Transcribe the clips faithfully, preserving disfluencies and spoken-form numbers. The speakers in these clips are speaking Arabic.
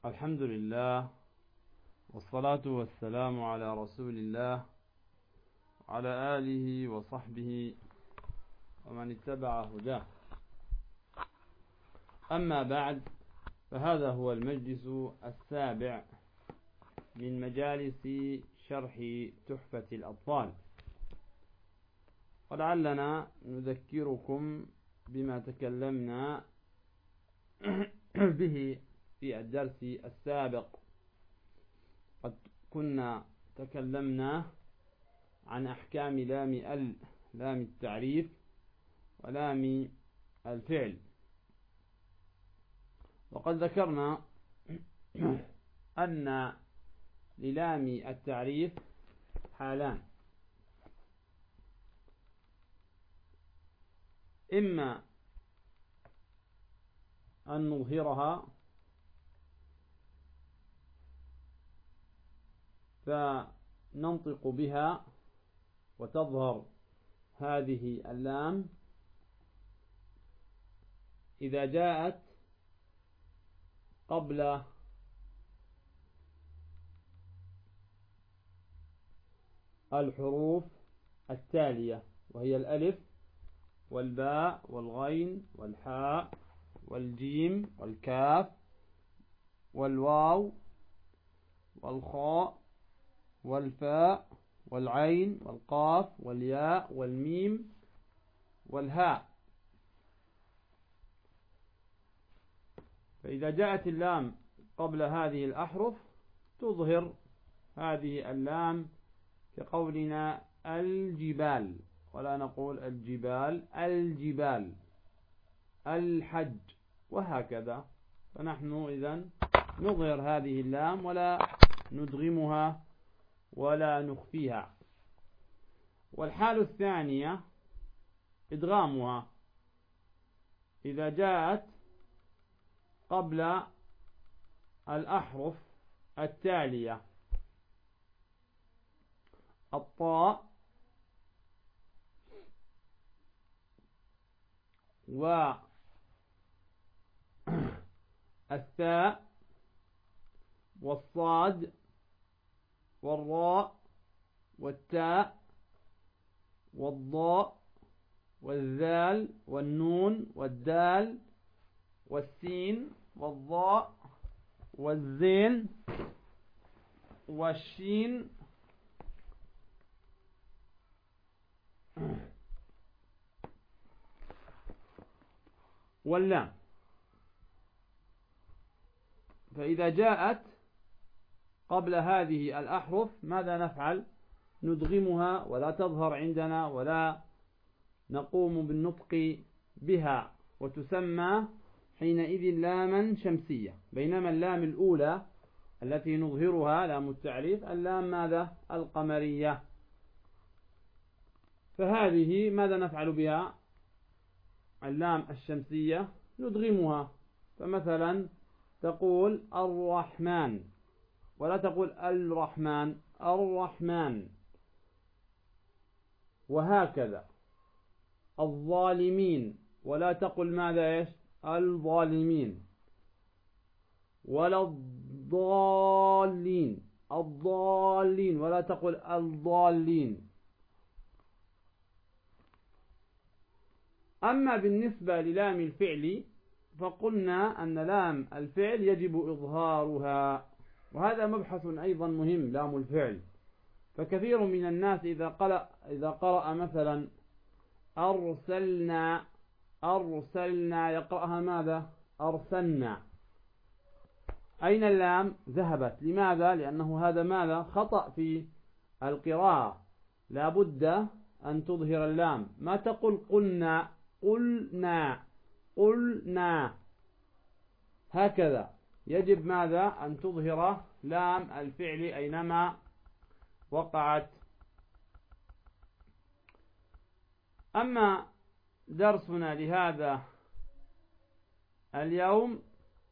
الحمد لله والصلاة والسلام على رسول الله وعلى آله وصحبه ومن اتبع هداه. أما بعد، فهذا هو المجلس السابع من مجالس شرح تحفة الأطفال، ولعلنا نذكركم بما تكلمنا به في الدرس السابق. قد كنا تكلمنا عن أحكام لام ال لام التعريف ولام الفعل، وقد ذكرنا أن للام التعريف حالان: إما أن نظهرها فننطق بها وتظهر هذه اللام إذا جاءت قبل الحروف التالية، وهي الألف والباء والغين والحاء والجيم والكاف والواو والخاء والفاء والعين والقاف والياء والميم والهاء. فإذا جاءت اللام قبل هذه الأحرف تظهر هذه اللام كقولنا الجبال، ولا نقول الجبال، الجبال، الحج، وهكذا. فنحن إذن نظهر هذه اللام ولا ندغمها ولا نخفيها. والحال الثانية إدغامها إذا جاءت قبل الأحرف التالية: الطاء والثاء والصاد والراء والتاء والضاء والذال والنون والدال والسين والضاء والزين والشين واللام. فإذا جاءت قبل هذه الأحرف ماذا نفعل؟ ندغمها ولا تظهر عندنا ولا نقوم بالنطق بها، وتسمى حينئذ لاما شمسية. بينما اللام الأولى التي نظهرها لام التعريف اللام ماذا؟ القمرية. فهذه ماذا نفعل بها؟ اللام الشمسية ندغمها، فمثلا تقول الرحمن ولا تقول الرحمن، الرحمن، وهكذا. الظالمين ولا تقل ماذا إيش؟ الظالمين. ولا الضالين، الضالين، ولا تقل الضالين. أما بالنسبة للام الفعل فقلنا أن لام الفعل يجب إظهارها، وهذا مبحث أيضا مهم. لام الفعل، فكثير من الناس إذا قرأ, إذا قرأ مثلا أرسلنا أرسلنا يقرأها ماذا؟ أرسلنا. أين اللام؟ ذهبت. لماذا؟ لأنه هذا ماذا؟ خطأ في القراءة. لا بد أن تظهر اللام، ما تقول قلنا، قلنا، قلنا، هكذا. يجب ماذا؟ أن تظهر لام الفعل أينما وقعت. أما درسنا لهذا اليوم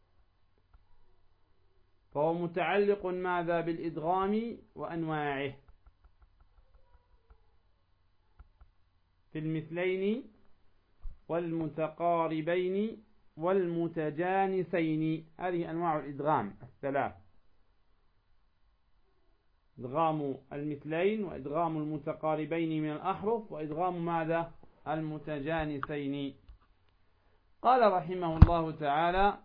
فهو متعلق ماذا؟ بالإدغام وأنواعه في المثلين والمتقاربين والمتجانسين. هذه أنواع الإدغام الثلاث: إدغام المثلين، وإدغام المتقاربين من الأحرف، وإدغام ماذا؟ المتجانسين. قال رحمه الله تعالى: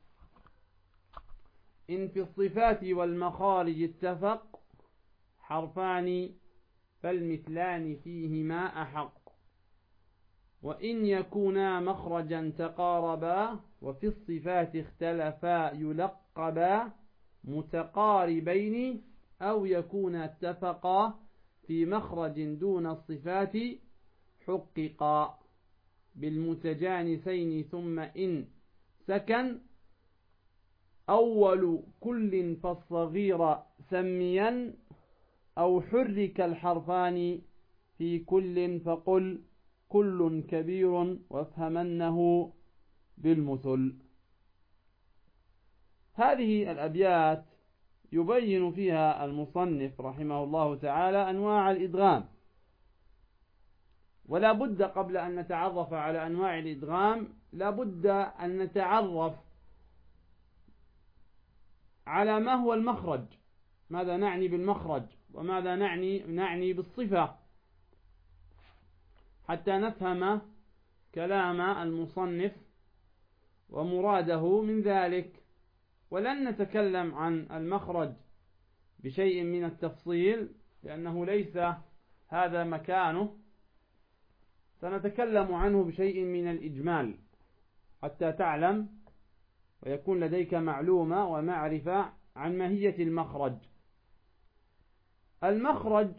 إن في الصفات والمخارج اتفق حرفان فالمثلان فيهما أحق، وإن يكونا مخرجا تقاربا وفي الصفات اختلفا يلقبا متقاربين، أو يكونا اتفقا في مخرج دون الصفات حققا بالمتجانسين، ثم إن سكن أول كل فالصغير سميا، أو حرك الحرفان في كل فقل كل كبير وافهمنه بالمثل. هذه الأبيات يبين فيها المصنف رحمه الله تعالى أنواع الإدغام، ولا بد قبل أن نتعرف على أنواع الإدغام لا بد أن نتعرف على ما هو المخرج، ماذا نعني بالمخرج، وماذا نعني نعني بالصفة، حتى نفهم كلام المصنف ومراده من ذلك. ولن نتكلم عن المخرج بشيء من التفصيل لأنه ليس هذا مكانه، سنتكلم عنه بشيء من الإجمال حتى تعلم ويكون لديك معلومة ومعرفة عن ماهية المخرج. المخرج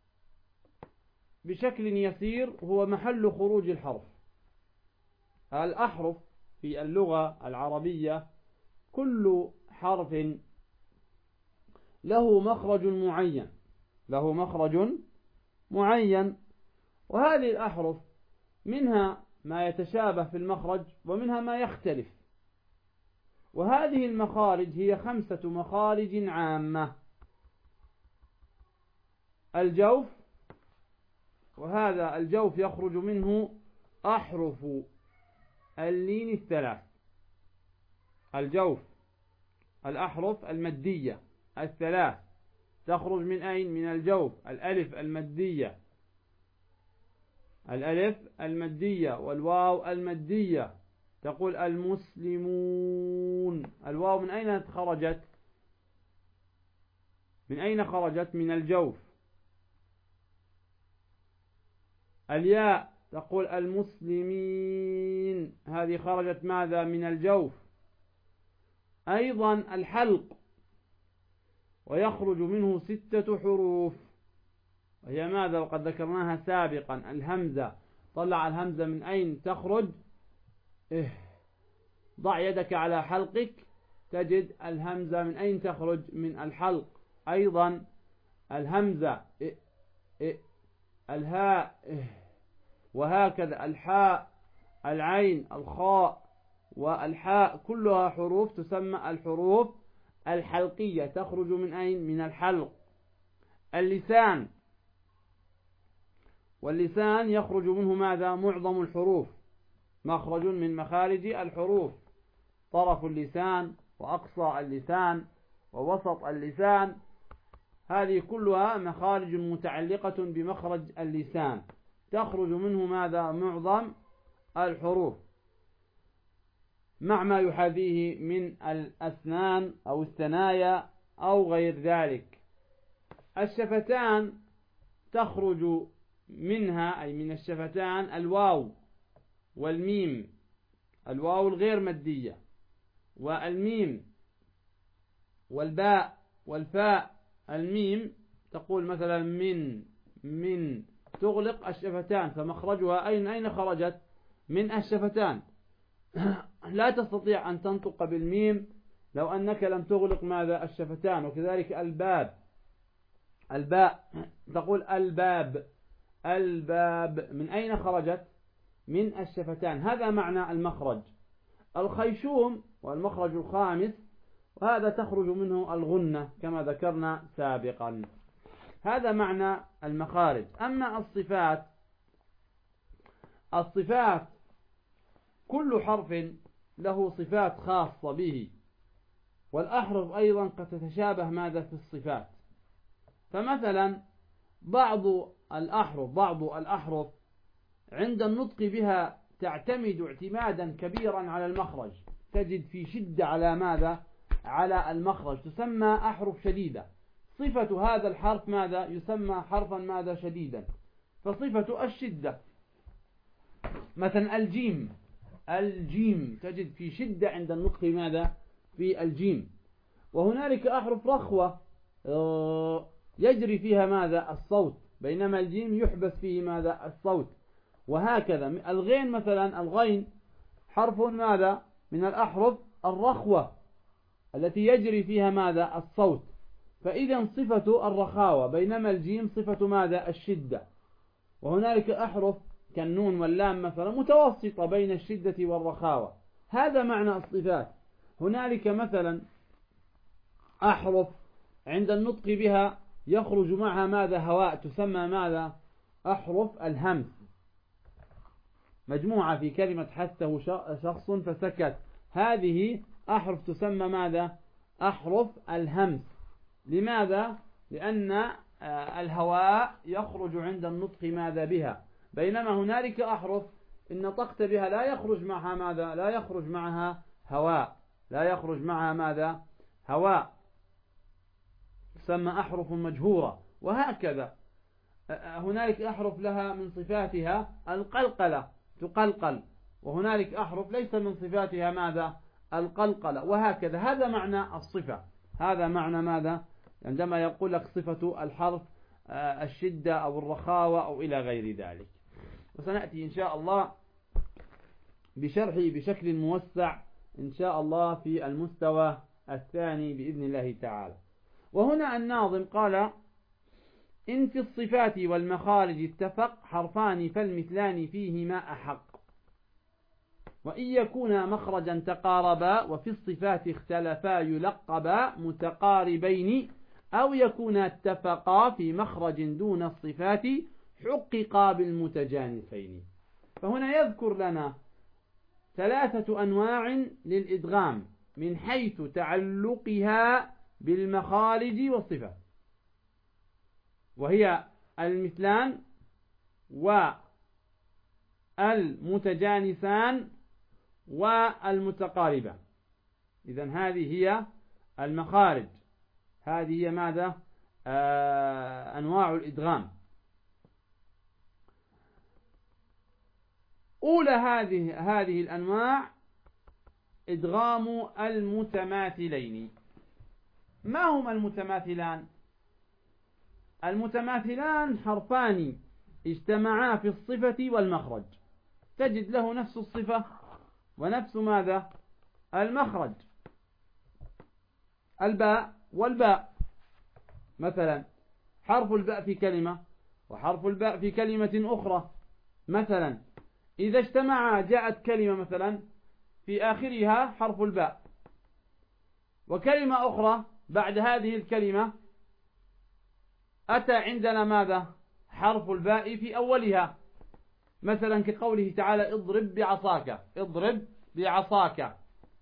بشكل يسير هو محل خروج الحرف. الأحرف في اللغة العربية كل حرف له مخرج معين، له مخرج معين، وهذه الأحرف منها ما يتشابه في المخرج ومنها ما يختلف. وهذه المخارج هي خمسة مخارج عامة: الجوف، وهذا الجوف يخرج منه أحرف اللين الثلاث. الجوف الأحرف المدية الثلاث تخرج من أين؟ من الجوف: الألف المدية، الألف المدية، والواو المدية. تقول المسلمون، الواو من أين خرجت؟ من أين خرجت؟ من الجوف. الياء تقول المسلمين، هذه خرجت ماذا؟ من الجوف. أيضا الحلق، ويخرج منه ستة حروف، وهي ماذا؟ وقد ذكرناها سابقا: الهمزة. طلع الهمزة من أين تخرج؟ إيه. ضع يدك على حلقك تجد الهمزة من أين تخرج؟ من الحلق. أيضا الهمزة إيه إيه، الهاء إيه، وهكذا الحاء، العين، الخاء، والحاء، كلها حروف تسمى الحروف الحلقية، تخرج من أين؟ من الحلق. اللسان، واللسان يخرج منه ماذا؟ معظم الحروف، مخرج من مخارج الحروف: طرف اللسان، وأقصى اللسان، ووسط اللسان. هذه كلها مخارج متعلقة بمخرج اللسان، تخرج منه ماذا؟ معظم الحروف، مع ما يحاذيه من الأسنان أو الثنايا أو غير ذلك. الشفتان تخرج منها، أي من الشفتان، الواو والميم، الواو الغير مادية، والميم، والباء والفاء. الميم تقول مثلا من من تغلق الشفتان، فمخرجها أين أين خرجت؟ من الشفتان. لا تستطيع أن تنطق بالميم لو أنك لم تغلق ماذا؟ الشفتان. وكذلك الباب، الباء تقول الباب، الباب من أين خرجت؟ من الشفتان. هذا معنى المخرج. الخيشوم والمخرج الخامس، وهذا تخرج منه الغنة كما ذكرنا سابقا. هذا معنى المخارج. أما الصفات، الصفات كل حرف له صفات خاصة به، والأحرف أيضا قد تتشابه ماذا في الصفات. فمثلا بعض الأحرف بعض الأحرف عند النطق بها تعتمد اعتمادا كبيرا على المخرج، تجد في شدة على ماذا؟ على المخرج، تسمى أحرف شديدة. صفة هذا الحرف ماذا؟ يسمى حرفا ماذا؟ شديدا. فصفة الشدة. مثلا الجيم، الجيم تجد في شدة عند النطق ماذا؟ في الجيم. وهنالك أحرف رخوة يجري فيها ماذا؟ الصوت، بينما الجيم يحبس فيه ماذا؟ الصوت. وهكذا الغين مثلا، الغين حرف ماذا؟ من الأحرف الرخوة التي يجري فيها ماذا؟ الصوت. فإذا صفة الرخاوة، بينما الجيم صفة ماذا؟ الشدة. وهنالك أحرف كالنون واللام مثلا متوسطة بين الشدة والرخاوة. هذا معنى الصفات. هنالك مثلا أحرف عند النطق بها يخرج معها ماذا؟ هواء، تسمى ماذا؟ أحرف الهمس. مجموعة في كلمة حثه شخص فسكت، هذه أحرف تسمى ماذا؟ أحرف الهمس. لماذا؟ لأن الهواء يخرج عند النطق ماذا؟ بها. بينما هنالك أحرف إن نطقت بها لا يخرج معها ماذا؟ لا يخرج معها هواء، لا يخرج معها ماذا؟ هواء، تسمى أحرف مجهورة. وهكذا هنالك أحرف لها من صفاتها القلقلة، تقلقل، وهنالك أحرف ليس من صفاتها ماذا؟ القلقلة. وهكذا. هذا معنى الصفة، هذا معنى ماذا؟ عندما يقول لك صفة الحرف الشدة أو الرخاوة أو إلى غير ذلك. وسنأتي إن شاء الله بشرحه بشكل موسع إن شاء الله في المستوى الثاني بإذن الله تعالى. وهنا الناظم قال: إن في الصفات والمخارج اتفق حرفان فالمثلان فيهما أحق، وإن يكونا مخرجا تقاربا وفي الصفات اختلفا يلقبا متقاربين، أو يكونا اتفقا في مخرج دون الصفات حققا بالمتجانسين. فهنا يذكر لنا ثلاثة أنواع للإدغام من حيث تعلقها بالمخارج والصفات، وهي المثلان والمتجانسان والمتقاربان. إذن هذه هي المخارج، هذه هي ماذا؟ آه أنواع الإدغام. أولى هذه هذه الأنواع إدغام المتماثلين. ما هما المتماثلان؟ المتماثلان حرفان اجتمعا في الصفة والمخرج، تجد له نفس الصفة ونفس ماذا؟ المخرج. الباء والباء، مثلا حرف الباء في كلمة وحرف الباء في كلمة أخرى. مثلا إذا اجتمعا جاءت كلمة مثلا في آخرها حرف الباء، وكلمة أخرى بعد هذه الكلمة أتى عندنا ماذا؟ حرف الباء في أولها، مثلا كقوله تعالى: اضرب بعصاك، اضرب بعصاك.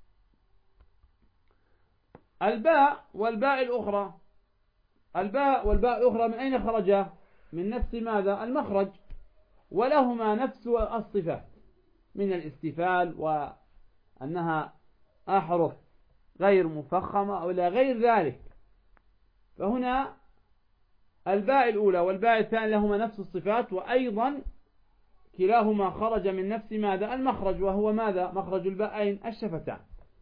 الباء والباء الأخرى، الباء والباء الأخرى من أين خرجا؟ من نفس ماذا؟ المخرج، ولهما نفس الصفات من الاستفال، وأنها أحرف غير مفخمة أو لا غير ذلك. فهنا الباء الأولى والباء الثانية لهما نفس الصفات، وأيضا كلاهما خرج من نفس ماذا؟ المخرج، وهو ماذا؟ مخرج الباءين الشفتان.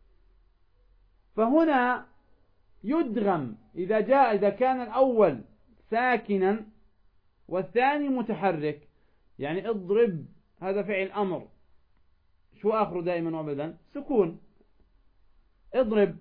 فهنا يدغم إذا جاء إذا كان الأول ساكنا والثاني متحرك. يعني اضرب هذا فعل أمر، شو آخره دائما وابدا؟ سكون. اضرب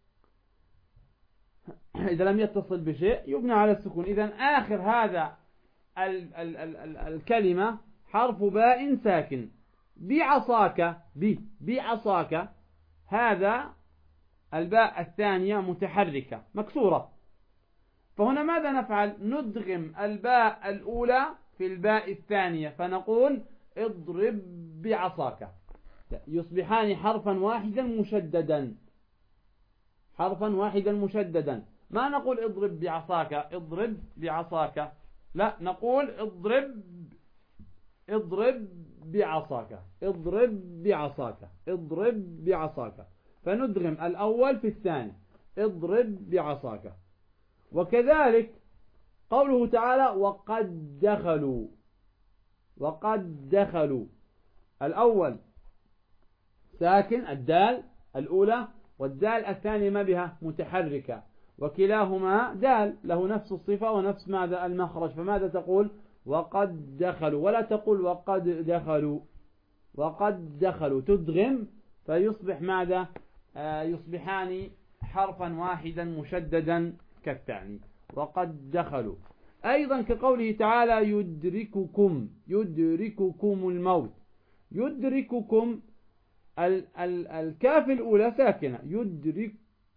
إذا لم يتصل بشيء يبنى على السكون. إذا آخر هذا ال ال ال ال الكلمة حرف باء ساكن. بعصاك، ب بعصاك، هذا الباء الثانية متحركة مكسورة. فهنا ماذا نفعل؟ ندغم الباء الأولى في الباء الثانية، فنقول اضرب بعصاك. يصبحان حرفا واحدا مشددا، حرفا واحدا مشددا. ما نقول اضرب بعصاك، اضرب بعصاك، لا، نقول اضرب اضرب بعصاك، اضرب بعصاك، اضرب بعصاك، فندغم الأول في الثاني، اضرب بعصاك. وكذلك قوله تعالى وقد دخلوا، وقد دخلوا، الأول ساكن الدال الأولى، والدال الثانية ما بها متحركة، وكلاهما دال له نفس الصفة ونفس ماذا المخرج، فماذا تقول وقد دخلوا، ولا تقول وقد دخلوا، وقد دخلوا تدغم فيصبح ماذا آه يصبحان حرفا واحدا مشددا كالثاني، وقد دخلوا. أيضا كقوله تعالى يدرككم، يدرككم الموت، يدرككم ال ال الكاف الأولى ساكنة يدرك،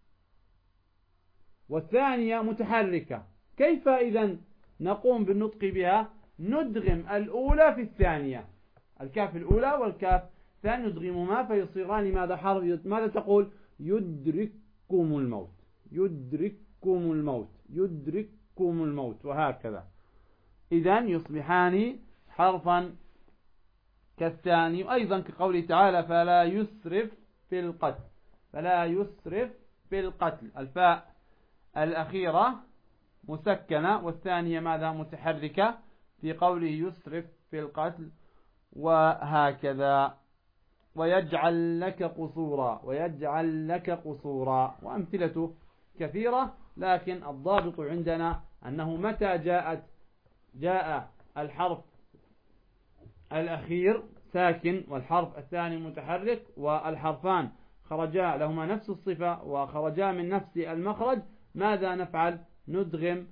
والثانية متحركة، كيف إذن نقوم بالنطق بها؟ ندغم الأولى في الثانية، الكاف الأولى والكاف الثانية ندغمهما فيصيران ماذا حرف، ماذا تقول يدرككم الموت، يدرككم الموت، يدرككم الموت، وهكذا. إذن يصبحان حرفا كالثاني. أيضا كقوله تعالى فلا يسرف في القتل، فلا يسرف في القتل، الفاء الأخيرة مسكنة والثانية ماذا متحركة في قوله يسرف في القتل، وهكذا. ويجعل لك قصورا، ويجعل لك قصورا، وأمثلته كثيرة، لكن الضابط عندنا أنه متى جاءت جاء الحرف الأخير ساكن والحرف الثاني متحرك والحرفان خرجا لهما نفس الصفة وخرجا من نفس المخرج، ماذا نفعل؟ ندغم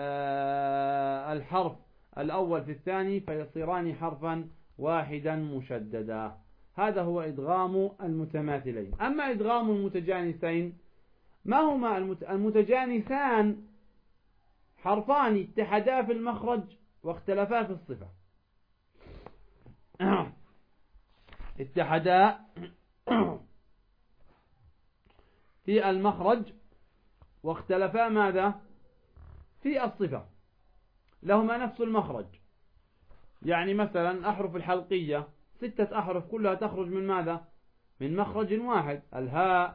الحرف الأول في الثاني فيصيران حرفا واحدا مشددا. هذا هو إدغام المتماثلين. أما إدغام المتجانسين، ما هما المتجانسان؟ حرفان اتحدا في المخرج واختلفا في الصفة، اتحدا في المخرج واختلفا ماذا؟ في الصفة، لهما نفس المخرج. يعني مثلا الأحرف الحلقية ستة أحرف كلها تخرج من ماذا؟ من مخرج واحد، الهاء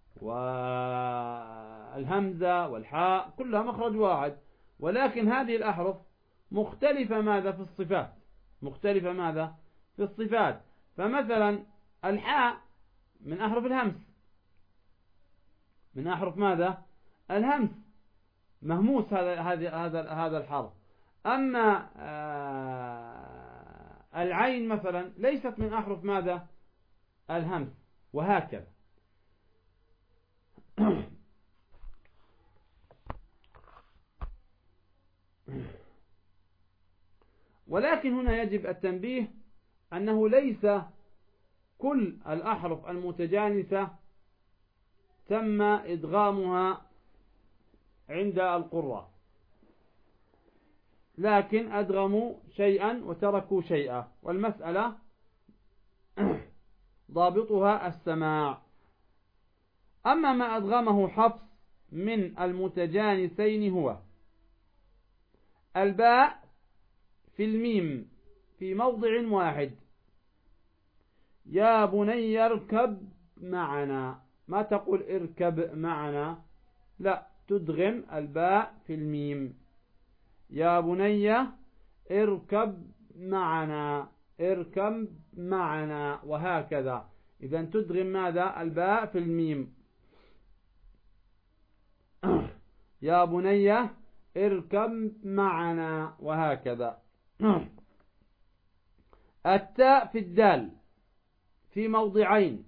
والهمزة والحاء كلها مخرج واحد، ولكن هذه الأحرف مختلفة ماذا؟ في الصفات، مختلفة ماذا؟ في الصفات. فمثلا الحاء من أحرف الهمس، من أحرف ماذا؟ الهمس، مهموس هذا هذا هذا هذا الحرف. أما العين مثلا ليست من أحرف ماذا؟ الهمس، وهكذا. ولكن هنا يجب التنبيه أنه ليس كل الأحرف المتجانسة تم إدغامها عند القراء، لكن أدغموا شيئا وتركوا شيئا، والمسألة ضابطها السماع. أما ما أدغمه حفص من المتجانسين هو الباء في الميم في موضع واحد، يا بني اركب معنا، ما تقول اركب معنا، لا، تدغم الباء في الميم، يا بني اركب معنا، اركب معنا، وهكذا. إذا تدغم ماذا؟ الباء في الميم، يا بني اركب معنا، وهكذا. التاء في الدال في موضعين،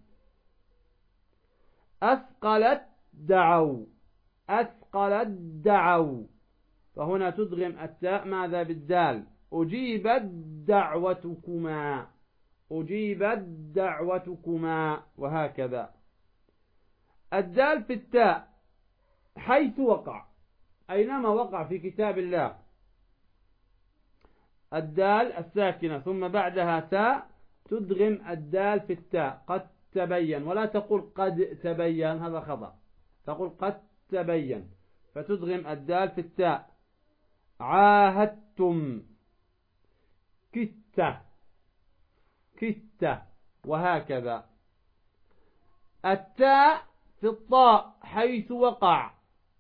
أثقلت دعوا، أثقلت دعوا، فهنا تدغم التاء ماذا؟ بالدال، أجيبت دعوتكما، أجيبت دعوتكما، وهكذا. الدال في التاء حيث وقع، أينما وقع في كتاب الله، الدال الساكنة ثم بعدها تاء تدغم الدال في التاء قد تبين، ولا تقول قد تبين، هذا خطأ، تقول قد تبين، فتدغم الدال في التاء. عاهدتم، كت كت، وهكذا. التاء في الطاء حيث وقع،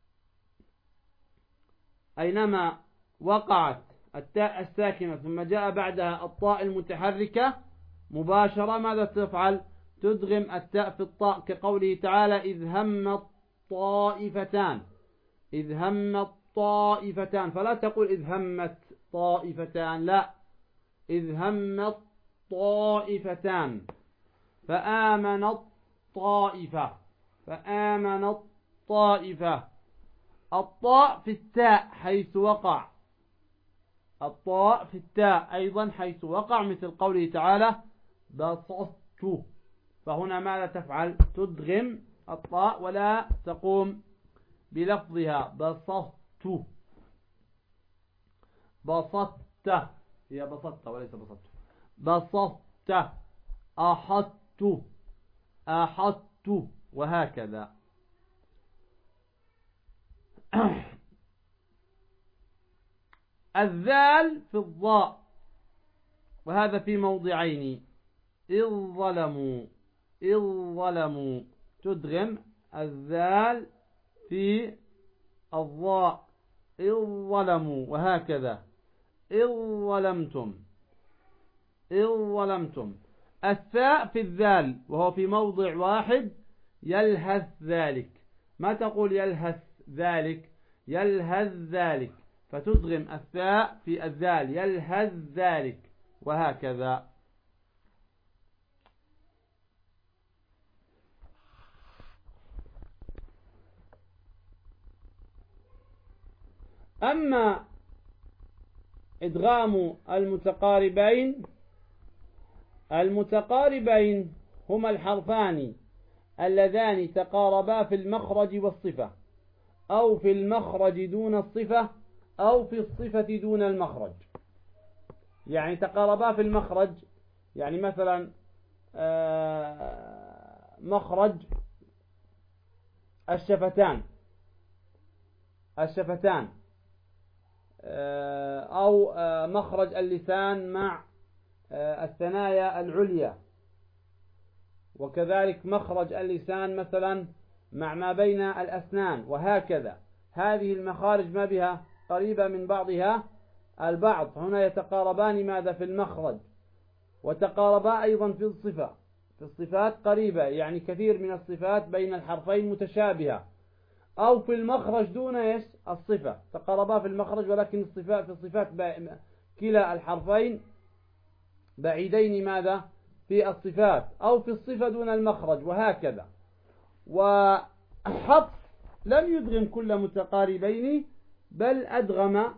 أينما وقعت التاء الساكنة ثم جاء بعدها الطاء المتحركة مباشرة ماذا تفعل؟ تدغم التاء في الطاء، كقوله تعالى إذ هم الطائفتان، إذ هم الطائفتان، فلا تقول إذ همت طائفتان، لا، إذ هم الطائفتان. فآمن الطائفة، فآمن الطائفة. الطاء في التاء حيث وقع، الطاء في التاء أيضا حيث وقع، مثل قوله تعالى بسطت، فهنا ماذا تفعل؟ تدغم الطاء ولا تقوم بلفظها. بسطت، بسطت، هي بسطت وليس بسطت. بسطت، أحطت، أحطت، وهكذا. الذال في الضاء، وهذا في موضعين. إذ ظلموا، إذ ظلموا، تدغم الذال في الضاء. إذ ظلموا، وهكذا. إذ ظلمتم، إذ ظلمتم. الثاء في الذال وهو في موضع واحد. يلهث ذلك، ما تقول يلهث ذلك، يلهث ذلك، فتدغم الثاء في الذال. يلهث ذلك، وهكذا. أما إدغام المتقاربين، المتقاربين هما الحرفان اللذان تقاربا في المخرج والصفة، أو في المخرج دون الصفة، أو في الصفة دون المخرج. يعني تقاربا في المخرج، يعني مثلا مخرج الشفتان، الشفتان، أو مخرج اللسان مع الثنايا العليا، وكذلك مخرج اللسان مثلا مع ما بين الأسنان، وهكذا. هذه المخارج ما بها قريبة من بعضها البعض، هنا يتقاربان ماذا؟ في المخرج، وتقاربا أيضا في الصفة، في الصفات قريبة، يعني كثير من الصفات بين الحرفين متشابهة. أو في المخرج دون إيش؟ الصفة، تقاربا في المخرج ولكن الصفات في الصفات كلا الحرفين بعيدين ماذا؟ في الصفات، أو في الصفة دون المخرج، وهكذا. وحفص لم يدغم كل متقاربين، بل أدغم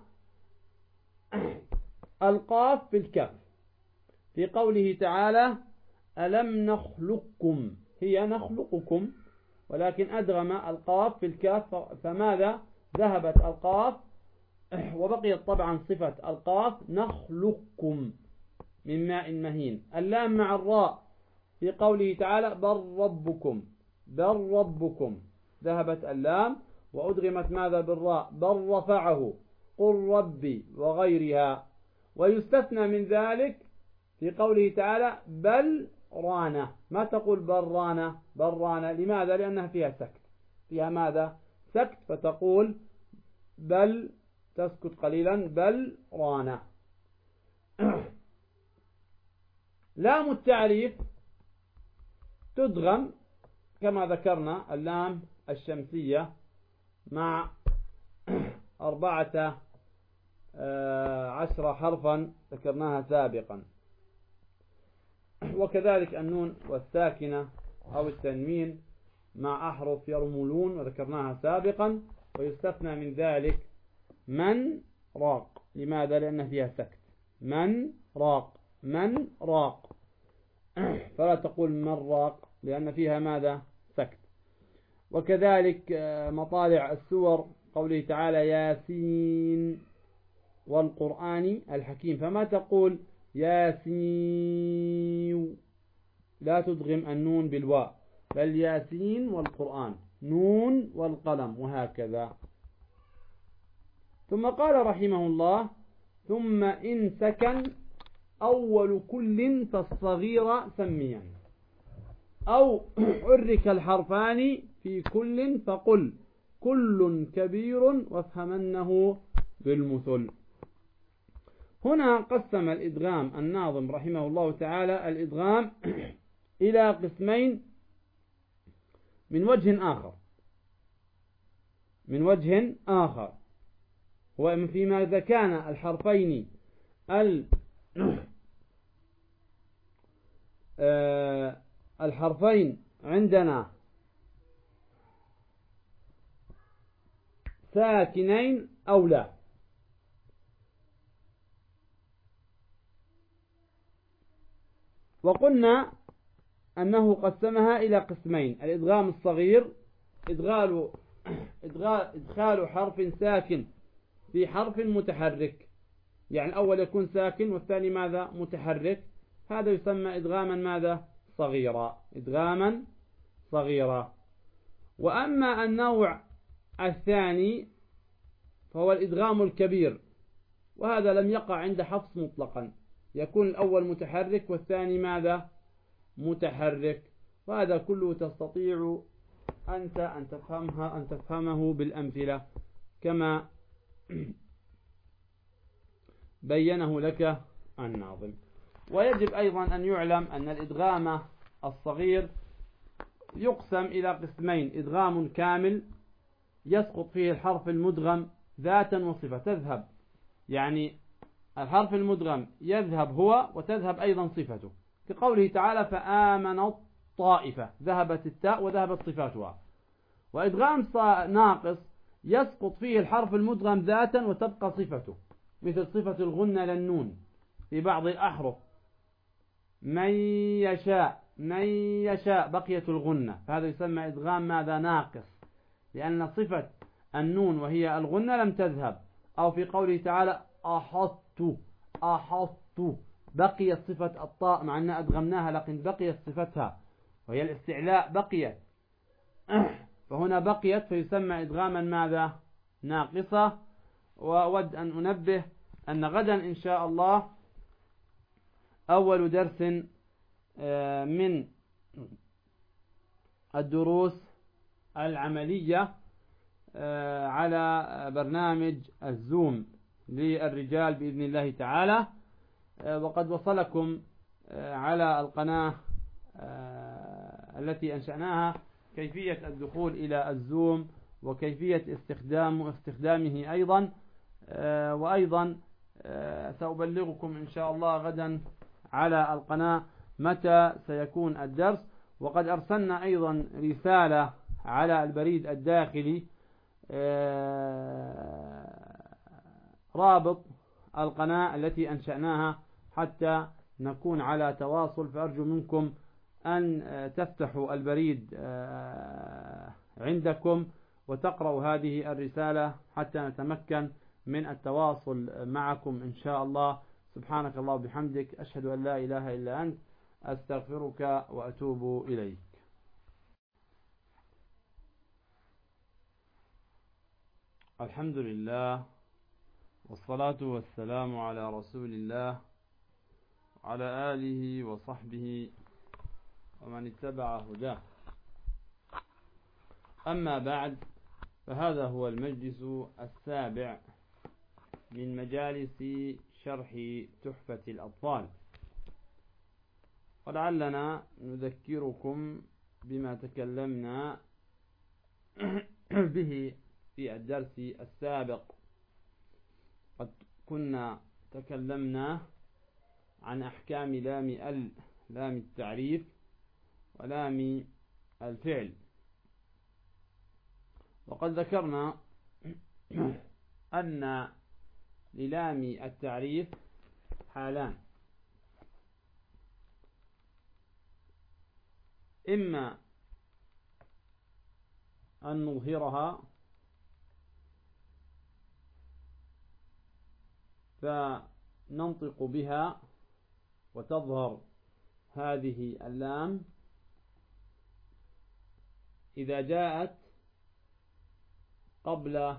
القاف في الكاف في قوله تعالى ألم نخلقكم، هي نخلقكم، ولكن أدغم القاف في الكاف، فماذا؟ ذهبت القاف وبقيت طبعا صفة القاف نخلقكم من ماء مهين. اللام مع الراء في قوله تعالى بل ربكم، بل ربكم، ذهبت اللام وأدغمت ماذا؟ بالراء. بل رفعه، قل ربي، وغيرها. ويستثنى من ذلك في قوله تعالى بل رانة، ما تقول بل رانة، بل رانة، لماذا؟ لأنها فيها سكت، فيها ماذا؟ سكت، فتقول بل، تسكت قليلا، بل رانة. لام التعريف تدغم كما ذكرنا اللام الشمسية مع أربعة عشر حرفا ذكرناها سابقا، وكذلك النون والساكنة أو التنوين مع أحرف يرملون وذكرناها سابقا. ويستثنى من ذلك من راق، لماذا؟ لأن فيها سكت، من راق، من راق، فلا تقول من راق لأن فيها ماذا؟ سكت. وكذلك مطالع السور قوله تعالى ياسين والقرآن الحكيم، فما تقول ياسين، لا تدغم النون بالواء، بل ياسين والقرآن، نون والقلم، وهكذا. ثم قال رحمه الله: ثم إن سكن أول كل فالصغير سميا، أو حرك الحرفان في كل فقل كل كبير وافهمنه بالمثل. هنا قسم الإدغام الناظم رحمه الله تعالى الإدغام إلى قسمين من وجه آخر من وجه آخر وفيما إذا كان الحرفين الحرفين عندنا ساكنين أو لا. وقلنا أنه قسمها إلى قسمين: الإدغام الصغير، إدغال إدخال حرف ساكن في حرف متحرك، يعني الأول يكون ساكن والثاني ماذا؟ متحرك، هذا يسمى إدغاما ماذا؟ صغيرا، إدغاما صغيرا. وأما النوع الثاني فهو الإدغام الكبير، وهذا لم يقع عند حفص مطلقا، يكون الأول متحرك والثاني ماذا؟ متحرك. وهذا كله تستطيع أنت أن تفهمها أن تفهمه بالأمثلة كما بينه لك الناظم. ويجب أيضا أن يعلم أن الإدغام الصغير يقسم إلى قسمين: إدغام كامل يسقط فيه الحرف المدغم ذاتا وصفة، تذهب يعني الحرف المدغم يذهب هو وتذهب أيضا صفته، كقوله تعالى: فآمنت طائفة، ذهبت التاء وذهبت صفاتها. وإدغام ناقص يسقط فيه الحرف المدغم ذاتا وتبقى صفته، مثل صفة الغنة للنون في بعض الأحرف: من يشاء، من يشاء، بقية الغنة، فهذا يسمى إدغام ماذا؟ ناقص، لأن صفة النون وهي الغنة لم تذهب. أو في قوله تعالى: أحط، أحط، بقيت صفة الطاء مع أن أدغمناها لكن بقيت صفتها وهي الاستعلاء، بقيت، فهنا بقيت فيسمى إدغاما ماذا؟ ناقصة. وأود أن أنبه أن غدا إن شاء الله أول درس من الدروس العملية على برنامج الزوم للرجال بإذن الله تعالى، وقد وصلكم على القناة التي أنشأناها كيفية الدخول إلى الزوم وكيفية استخدام استخدامه أيضا. وأيضا سأبلغكم إن شاء الله غدا على القناة متى سيكون الدرس. وقد أرسلنا أيضا رسالة على البريد الداخلي رابط القناة التي أنشأناها حتى نكون على تواصل، فأرجو منكم أن تفتحوا البريد عندكم وتقرأوا هذه الرسالة حتى نتمكن من التواصل معكم إن شاء الله. سبحانك الله وبحمدك، أشهد أن لا إله إلا أنت، أستغفرك وأتوب إليك. الحمد لله والصلاة والسلام على رسول الله وعلى آله وصحبه ومن اتبع هداه. أما بعد، فهذا هو المجلس السابع من مجالس شرح تحفة الأطفال، ولعلنا نذكركم بما تكلمنا به في الدرس السابق. قد كنا تكلمنا عن أحكام لام ال، لام التعريف ولام الفعل، وقد ذكرنا أن للام التعريف حالان: إما أن نظهرها فننطق بها وتظهر هذه اللام إذا جاءت قبل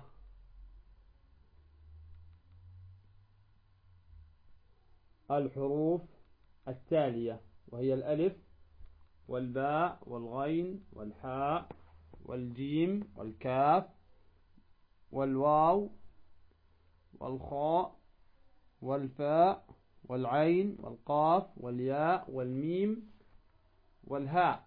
الحروف التالية، وهي الألف والباء والغين والحاء والجيم والكاف والواو والخاء والفاء والعين والقاف والياء والميم والهاء.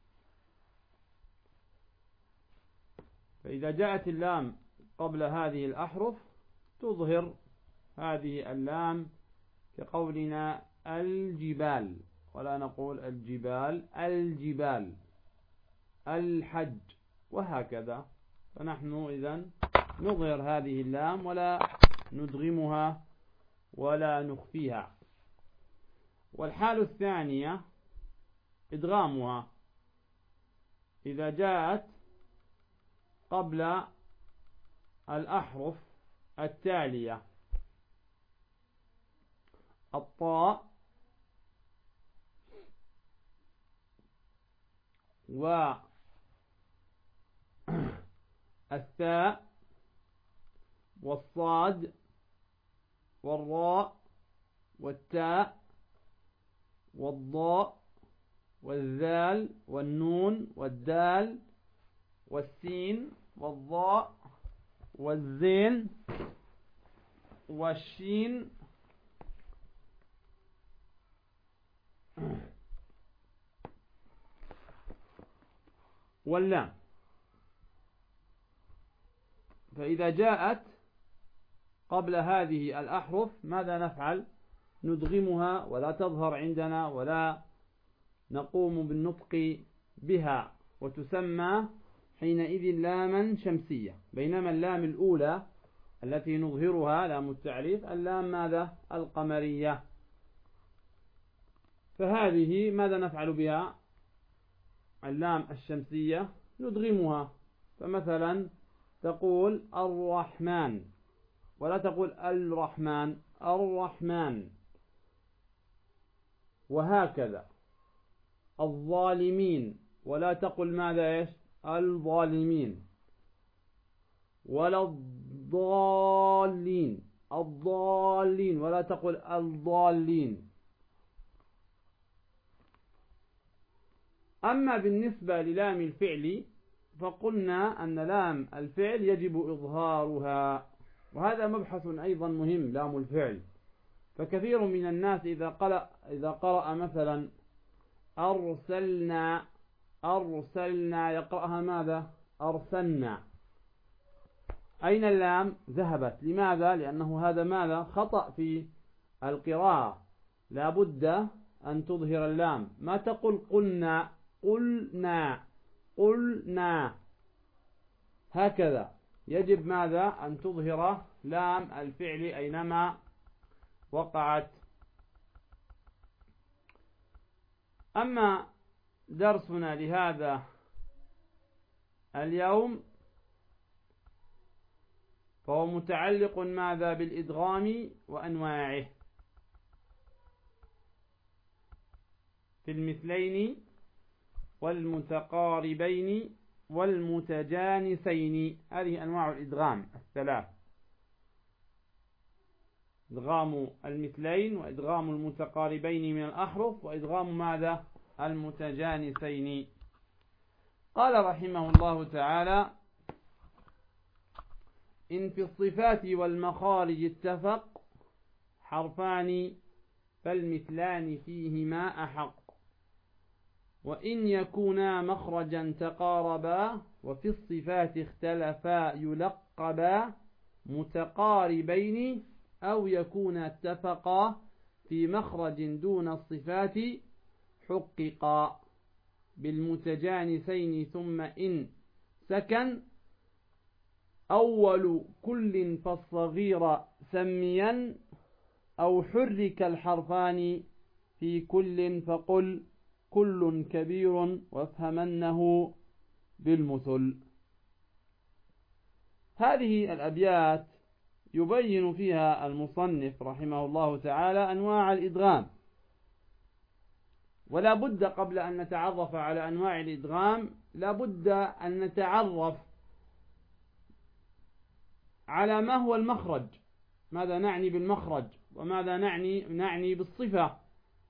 فإذا جاءت اللام قبل هذه الأحرف تظهر هذه اللام كقولنا الجبال، ولا نقول الجبال، الجبال، الحج، وهكذا. فنحن إذن نظهر هذه اللام ولا ندغمها ولا نخفيها. والحال الثانية إدغامها إذا جاءت قبل الأحرف التالية: الطاء والثاء والصاد والراء والتاء والضاء والذال والنون والدال والسين والضاء والزين والشين واللام. فإذا جاءت قبل هذه الأحرف ماذا نفعل؟ ندغمها ولا تظهر عندنا ولا نقوم بالنطق بها، وتسمى حينئذ لاما شمسية. بينما اللام الأولى التي نظهرها لام التعريف اللام ماذا؟ القمرية. فهذه ماذا نفعل بها؟ اللام الشمسية ندغمها، فمثلا تقول الرحمن ولا تقول الرحمن، الرحمن، وهكذا. الظالمين ولا تقل ماذا إيش؟ الظالمين. ولا الضالين، الضالين ولا تقل الضالين. أما بالنسبة للام الفعل فقلنا أن لام الفعل يجب إظهارها، وهذا مبحث أيضا مهم. لام الفعل، فكثير من الناس إذا قرأ, إذا قرأ مثلا أرسلنا، أرسلنا يقرأها ماذا؟ أرسلنا. أين اللام؟ ذهبت. لماذا؟ لأنه هذا ماذا؟ خطأ في القراءة. لا بد أن تظهر اللام، ما تقول قلنا، قلنا، قلنا، هكذا. يجب ماذا؟ أن تظهر لام الفعل أينما وقعت. أما درسنا لهذا اليوم فهو متعلق ماذا؟ بالإدغام وأنواعه في المثلين والمتقاربين والمتجانسين. هذه أنواع الإدغام الثلاث: إدغام المثلين، وإدغام المتقاربين من الأحرف، وإدغام ماذا؟ المتجانسين. قال رحمه الله تعالى: إن في الصفات والمخارج اتفق حرفان فالمثلان فيهما أحق، وإن يكونا مخرجا تقاربا وفي الصفات اختلفا يلقبا متقاربين، أو يكونا اتفقا في مخرج دون الصفات حققا بالمتجانسين. ثم إن سكن أول كل فالصغير سميا، أو حرك الحرفان في كل فقل كل كبير وافهمنه بالمثل. هذه الأبيات يبين فيها المصنف رحمه الله تعالى أنواع الإدغام، ولا بد قبل أن نتعرف على أنواع الإدغام لا بد أن نتعرف على ما هو المخرج، ماذا نعني بالمخرج وماذا نعني نعني بالصفة،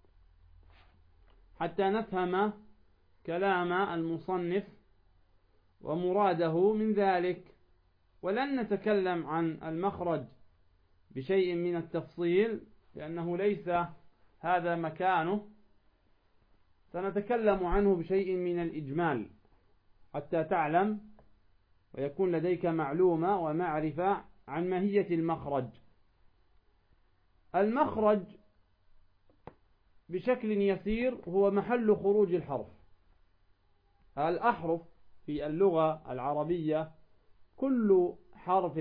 حتى نفهم كلام المصنف ومراده من ذلك. ولن نتكلم عن المخرج بشيء من التفصيل لأنه ليس هذا مكانه، سنتكلم عنه بشيء من الإجمال حتى تعلم ويكون لديك معلومة ومعرفة عن ماهية المخرج. المخرج بشكل يسير هو محل خروج الحرف. الأحرف في اللغة العربية كل حرف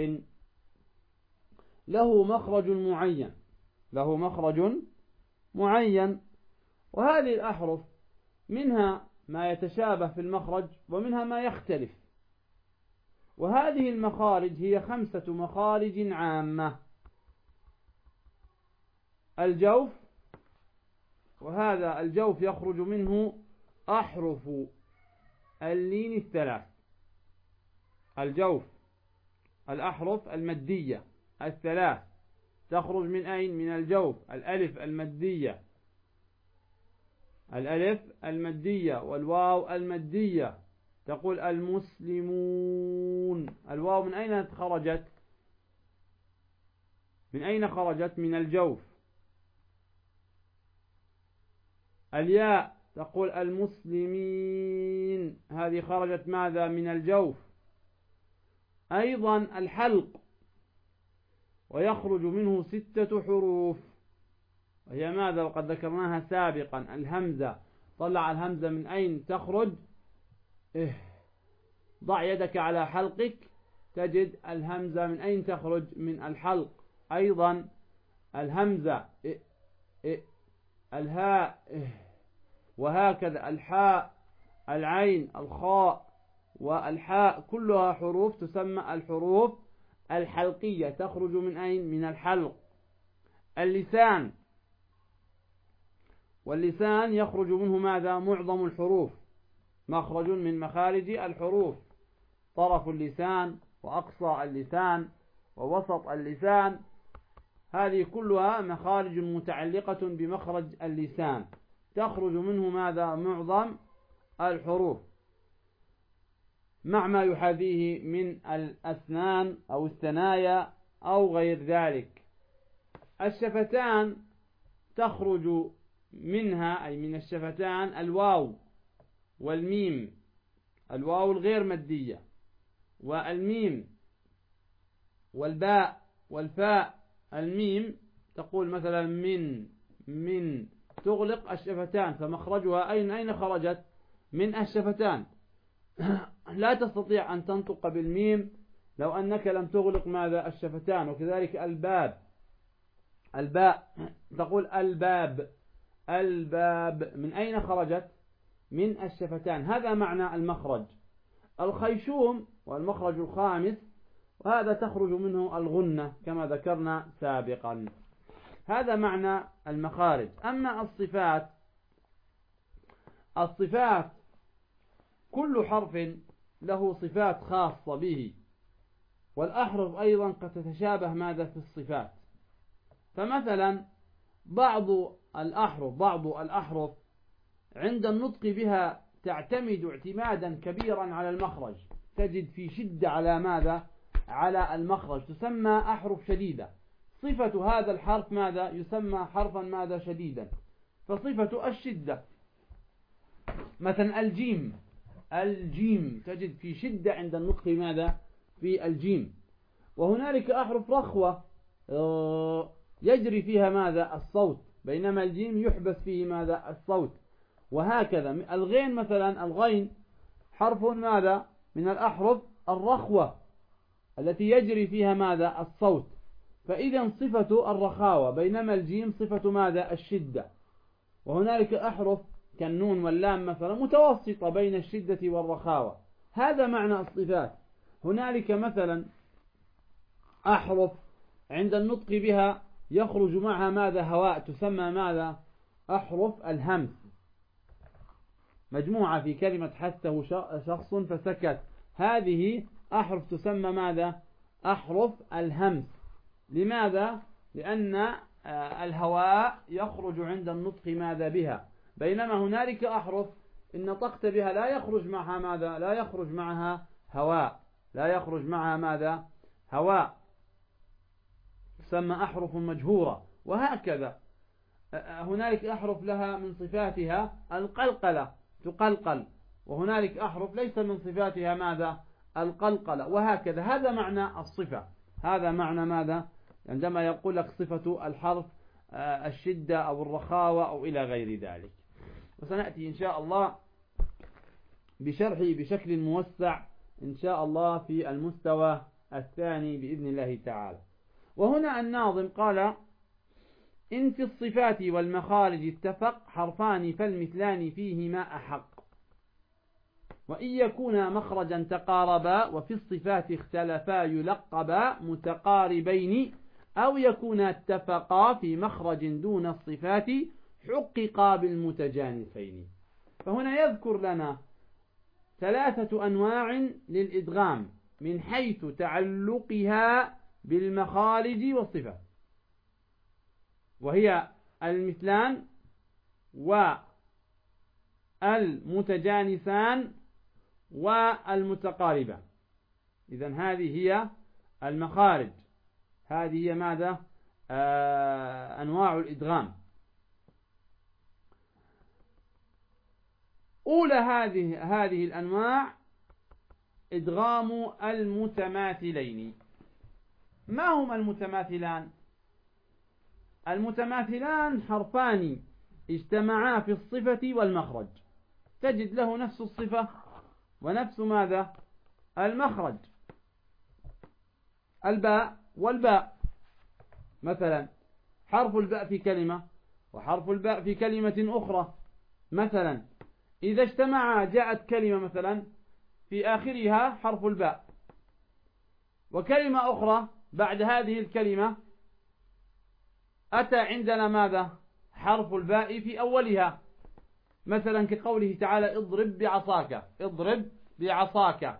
له مخرج معين له مخرج معين وهذه الأحرف منها ما يتشابه في المخرج ومنها ما يختلف. وهذه المخارج هي خمسة مخارج عامة: الجوف، وهذا الجوف يخرج منه أحرف اللين الثلاث. الجوف الأحرف المدية الثلاث تخرج من أين؟ من الجوف. الألف المدية الألف المدية والواو المدية. تقول المسلمون، الواو من أين خرجت؟ من أين خرجت؟ من الجوف. الياء تقول المسلمين، هذه خرجت ماذا؟ من الجوف. أيضا الحلق ويخرج منه ستة حروف وهي ماذا؟ وقد ذكرناها سابقا. الهمزة، طلع الهمزة من أين تخرج؟ إيه. ضع يدك على حلقك تجد الهمزة من أين تخرج؟ من الحلق. أيضا الهمزة إيه إيه. الهاء إيه. وهكذا الحاء، العين، الخاء والحاء كلها حروف تسمى الحروف الحلقية، تخرج من أين؟ من الحلق. اللسان، واللسان يخرج منه ماذا؟ معظم الحروف، مخرج من مخارج الحروف: طرف اللسان وأقصى اللسان ووسط اللسان، هذه كلها مخارج متعلقة بمخرج اللسان، تخرج منه ماذا؟ معظم الحروف، مع ما يحاذيه من الأسنان أو الثنايا أو غير ذلك. الشفتان تخرج منها أي من الشفتان الواو والميم، الواو الغير مادية والميم والباء والفاء. الميم تقول مثلا من من تغلق الشفتان، فمخرجها أين أين خرجت؟ من الشفتان. لا تستطيع أن تنطق بالميم لو أنك لم تغلق ماذا؟ الشفتان. وكذلك الباب، الباء تقول الباب الباب، من أين خرجت؟ من الشفتان. هذا معنى المخرج. الخيشوم والمخرج الخامس، وهذا تخرج منه الغنة كما ذكرنا سابقا. هذا معنى المخارج. أما الصفات، الصفات كل حرف له صفات خاصة به، والأحرف أيضا قد تتشابه ماذا؟ في الصفات. فمثلا بعض الأحرف بعض الأحرف عند النطق بها تعتمد اعتمادا كبيرا على المخرج، تجد في شدة على ماذا؟ على المخرج، تسمى أحرف شديدة. صفة هذا الحرف ماذا؟ يسمى حرفا ماذا؟ شديدا. فصفة الشدة مثلا الجيم، الجيم تجد في شدة عند النطق ماذا؟ في الجيم. وهنالك أحرف رخوة يجري فيها ماذا؟ الصوت، بينما الجيم يحبس فيه ماذا؟ الصوت. وهكذا الغين مثلا، الغين حرف ماذا؟ من الأحرف الرخوة التي يجري فيها ماذا؟ الصوت. فإذا صفة الرخاوة، بينما الجيم صفة ماذا؟ الشدة. وهنالك أحرف كالنون واللام مثلا متوسطة بين الشدة والرخاوة. هذا معنى الصفات. هنالك مثلا أحرف عند النطق بها يخرج معها ماذا؟ هواء، تسمى ماذا؟ أحرف الهمس. مجموعة في كلمة حثه شخص فسكت، هذه أحرف تسمى ماذا؟ أحرف الهمس. لماذا؟ لأن الهواء يخرج عند النطق ماذا بها، بينما هنالك أحرف إن نطقت بها لا يخرج معها ماذا؟ لا يخرج معها هواء، لا يخرج معها ماذا؟ هواء، تسمى أحرف مجهورة. وهكذا هنالك أحرف لها من صفاتها القلقلة، تقلقل، وهنالك أحرف ليس من صفاتها ماذا؟ القلقلة، وهكذا. هذا معنى الصفة، هذا معنى ماذا؟ عندما يقول لك صفة الحرف الشدة أو الرخاوة أو إلى غير ذلك. وسنأتي إن شاء الله بشرحه بشكل موسع إن شاء الله في المستوى الثاني بإذن الله تعالى. وهنا الناظم قال: إن في الصفات والمخارج اتفق حرفان فالمثلان فيهما أحق، وإن يكونا مخرجا تقاربا وفي الصفات اختلفا يلقبا متقاربين، أو يكونا اتفقا في مخرج دون الصفات حققا بالمتجانسين. فهنا يذكر لنا ثلاثة أنواع للإدغام من حيث تعلقها بالمخارج والصفات، وهي المثلان والمتجانسان والمتقاربان. إذن هذه هي المخارج، هذه هي ماذا؟ آه أنواع الإدغام. أولى هذه هذه الأنواع إدغام المتماثلين. ما هما المتماثلان؟ المتماثلان حرفان اجتمعا في الصفة والمخرج، تجد له نفس الصفة ونفس ماذا؟ المخرج. الباء والباء مثلا، حرف الباء في كلمة وحرف الباء في كلمة أخرى. مثلا إذا اجتمعا جاءت كلمة مثلا في آخرها حرف الباء، وكلمة أخرى بعد هذه الكلمة أتى عندنا ماذا؟ حرف الباء في أولها، مثلا كقوله تعالى: اضرب بعصاك، اضرب بعصاك.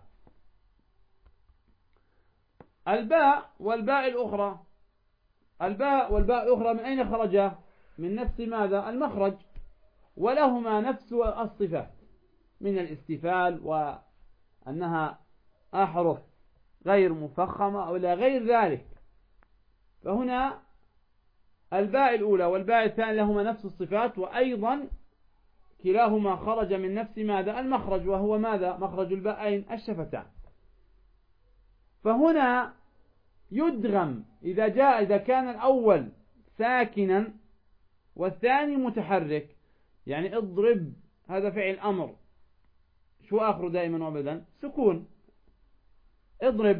الباء والباء الأخرى، الباء والباء الأخرى من أين خرجا؟ من نفس ماذا؟ المخرج، ولهما نفس الصفات من الاستفال، وأنها أحرف غير مفخمة أو لا غير ذلك. فهنا الباء الأولى والباء الثانية لهما نفس الصفات، وأيضا كلاهما خرج من نفس ماذا؟ المخرج، وهو ماذا؟ مخرج الباءين الشفتان. فهنا يدغم إذا جاء إذا كان الأول ساكنا والثاني متحرك، يعني اضرب هذا فعل أمر، شو آخره دائما وابدا؟ سكون. اضرب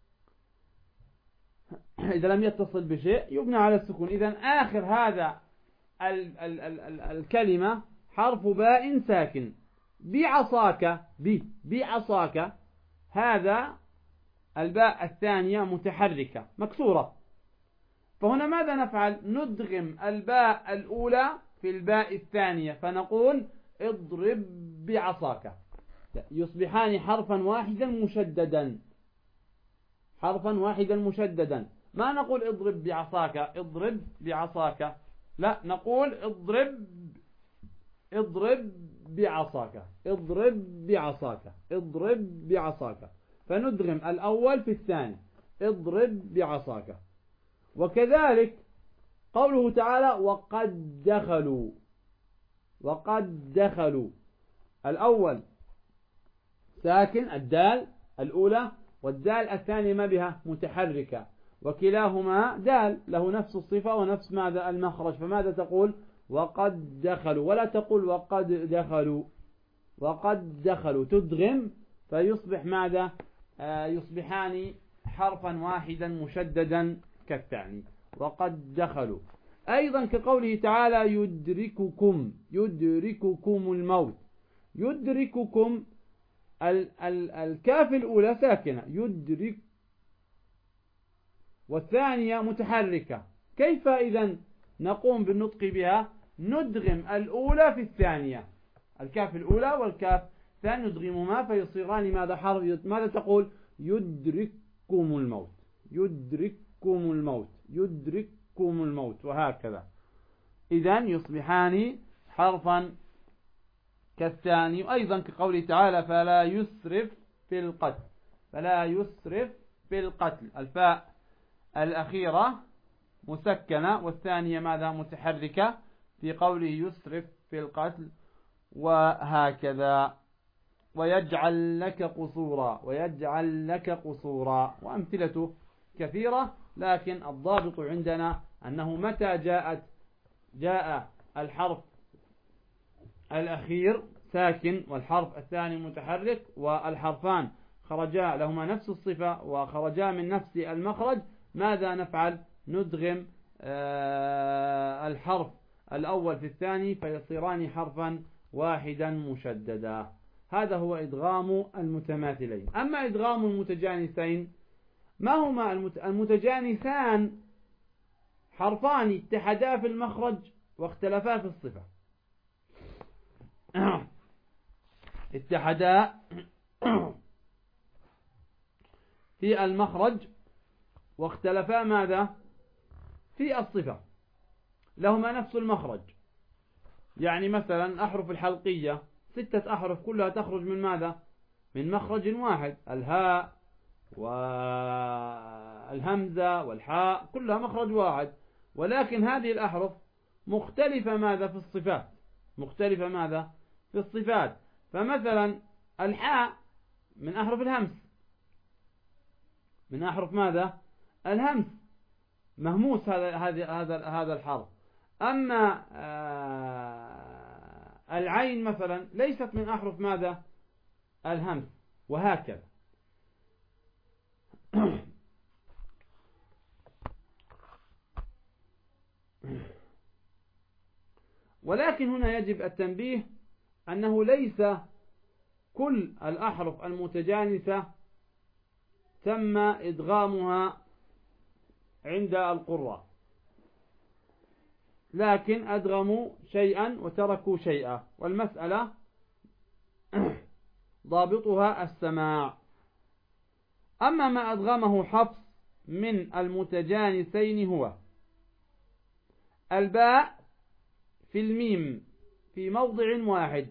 إذا لم يتصل بشيء يبنى على السكون. إذا آخر هذا ال ال ال ال الكلمة حرف باء ساكن. بعصاك، ب بعصاك، هذا الباء الثانية متحركة مكسورة. فهنا ماذا نفعل؟ ندغم الباء الأولى في الباء الثانية، فنقول اضرب بعصاك، يصبحان حرفا واحدا مشددا، حرفا واحدا مشددا. ما نقول اضرب بعصاك، اضرب بعصاك، لا، نقول اضرب اضرب بعصاك، اضرب بعصاك، اضرب بعصاك، فندغم الأول في الثاني، اضرب بعصاك. وكذلك قوله تعالى: وقد دخلوا، وقد دخلوا، الأول ساكن الدال الأولى، والدال الثانية ما بها؟ متحركة، وكلاهما دال له نفس الصفة ونفس ماذا؟ المخرج. فماذا تقول؟ وقد دخلوا، ولا تقول وقد دخلوا، وقد دخلوا، تدغم فيصبح ماذا؟ آه يصبحان حرفا واحدا مشددا كالثاني. وقد دخلوا. أيضا كقوله تعالى: يدرككم، يدرككم الموت، يدرككم، ال ال الكاف الأولى ساكنة يدرك، والثانية متحركة. كيف إذن نقوم بالنطق بها؟ ندغم الأولى في الثانية، الكاف الأولى والكاف الثانية ندغمهما فيصيران ماذا حرف؟ ماذا تقول؟ يدرككم الموت، يدرككم الموت، يدرككم الموت، وهكذا. إذن يصبحان حرفا كالثاني. وأيضا كقوله تعالى فلا يسرف في القتل، فلا يسرف في القتل، الفاء الأخيرة مسكنة والثانية ماذا؟ متحركة، في قوله يسرف في القتل، وهكذا. ويجعل لك قصورا، ويجعل لك قصورا، وأمثلته كثيرة، لكن الضابط عندنا أنه متى جاءت جاء الحرف الأخير ساكن والحرف الثاني متحرك والحرفان خرجا لهما نفس الصفة وخرجا من نفس المخرج، ماذا نفعل؟ ندغم الحرف الأول في الثاني فيصيران حرفا واحدا مشددا. هذا هو إدغام المتماثلين. أما إدغام المتجانسين، ما هما المتجانسان؟ حرفان اتحدا في المخرج واختلفا في الصفة. اتحدا في المخرج واختلفا ماذا؟ في الصفة. لهما نفس المخرج، يعني مثلا أحرف الحلقية ستة أحرف كلها تخرج من ماذا؟ من مخرج واحد، الهاء والهمزة والحاء كلها مخرج واحد، ولكن هذه الأحرف مختلفة ماذا؟ في الصفات، مختلفة ماذا؟ في الصفات. فمثلا الحاء من أحرف الهمس، من أحرف ماذا؟ الهمس، مهموس هذا هذا هذا هذا الحرف. أما العين مثلا ليست من أحرف ماذا؟ الهمس، وهكذا. ولكن هنا يجب التنبيه أنه ليس كل الأحرف المتجانسة تم إدغامها عند القراء، لكن أدغموا شيئا وتركوا شيئا، والمسألة ضابطها السماع. أما ما أدغمه حفص من المتجانسين هو الباء في الميم في موضع واحد،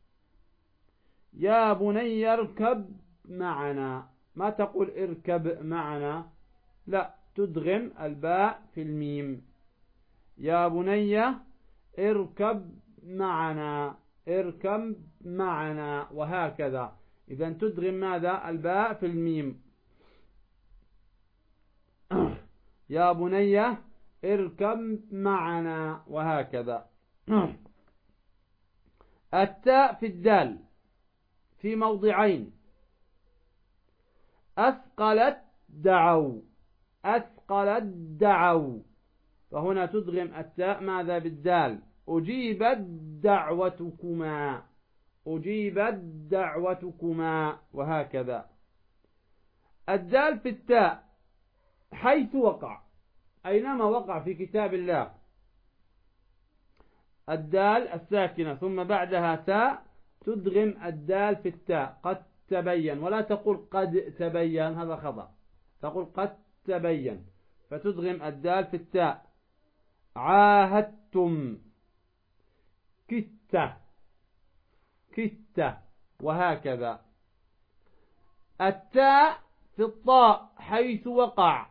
يا بني اركب معنا، ما تقول اركب معنا، لا، تدغم الباء في الميم، يا بني اركب معنا، اركب معنا، وهكذا. إذن تدغم ماذا؟ الباء في الميم، يا بني اركب معنا، وهكذا. التاء في الدال في موضعين، أثقلت دعوا، أثقلت دعوا، فهنا تدغم التاء ماذا؟ بالدال، أجيبت دعوتكما، أجيبت دعوتكما، وهكذا. الدال في التاء حيث وقع، أينما وقع في كتاب الله، الدال الساكنة ثم بعدها تاء تدغم الدال في التاء، قد تبين، ولا تقول قد تبين، هذا خطأ، تقول قد تبين، فتدغم الدال في التاء. عاهدتم، كت، كت، وهكذا. التاء في الطاء حيث وقع،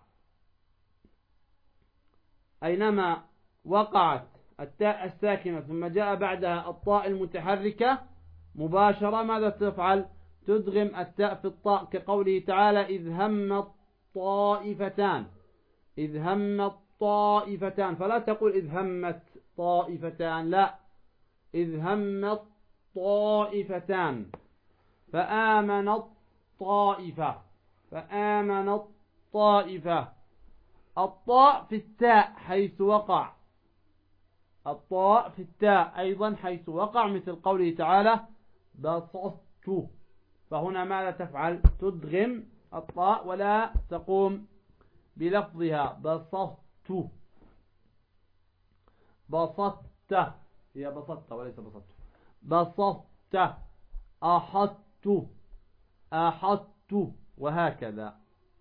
أينما وقعت التاء الساكنة ثم جاء بعدها الطاء المتحركة مباشرة، ماذا تفعل؟ تدغم التاء في الطاء، كقوله تعالى إذ هم الطائفتان، إذ هم الطائفتان، فلا تقول إذ همت طائفتان، لا، إذ هم الطائفتان، فآمن الطائفة، فآمن الطائفة. الطاء في التاء حيث وقع، الطاء في التاء أيضا حيث وقع، مثل قوله تعالى بسطت، فهنا ماذا تفعل؟ تدغم الطاء ولا تقوم بلفظها، بسطت، بسطت، هي بسطت وليس بسطت، بسطت، أحط أحط أحط وهكذا.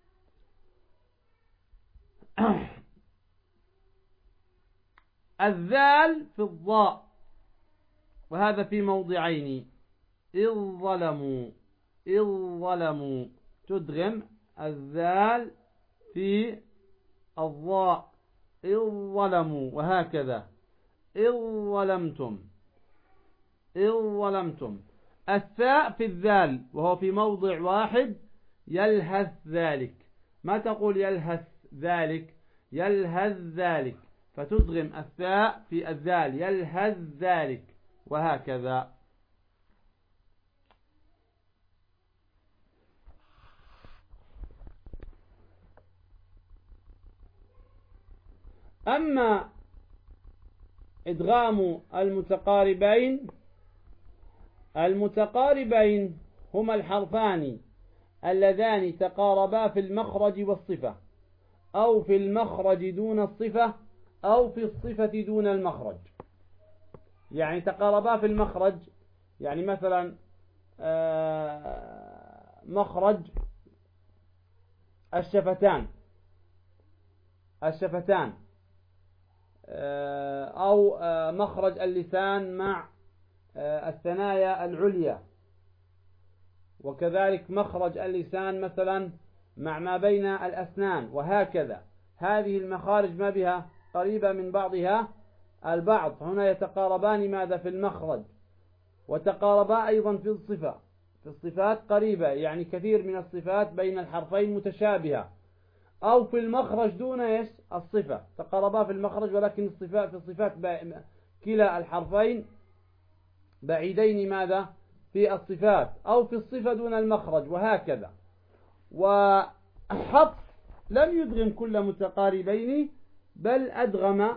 الذال في الضاء، وهذا في موضعين. إذ ظلموا إذ ظلموا تدغم الذال في الضاء إذ ظلموا، وهكذا إذ ظلمتم إذ ظلمتم. الثاء في الذال وهو في موضع واحد، يلهث ذلك. ما تقول يلهث ذلك، يلهث ذلك، فتدغم الثاء في الذال يلهث ذلك، وهكذا. أما إدغام المتقاربين، المتقاربين هما الحرفان اللذان تقاربا في المخرج والصفة، أو في المخرج دون الصفة، أو في الصفة دون المخرج. يعني تقاربا في المخرج، يعني مثلا مخرج الشفتان الشفتان أو مخرج اللسان مع الثنايا العليا، وكذلك مخرج اللسان مثلا مع ما بين الأسنان، وهكذا. هذه المخارج ما بها قريبة من بعضها البعض، هنا يتقاربان ماذا في المخرج، وتقاربا أيضا في الصفة، في الصفات قريبة، يعني كثير من الصفات بين الحرفين متشابهة. أو في المخرج دون إيش الصفة، تقاربا في المخرج ولكن الصفات في الصفات كلا الحرفين بعيدين ماذا في الصفات، أو في الصفة دون المخرج، وهكذا. وحفص لم يدغم كل متقاربين، بل أدغم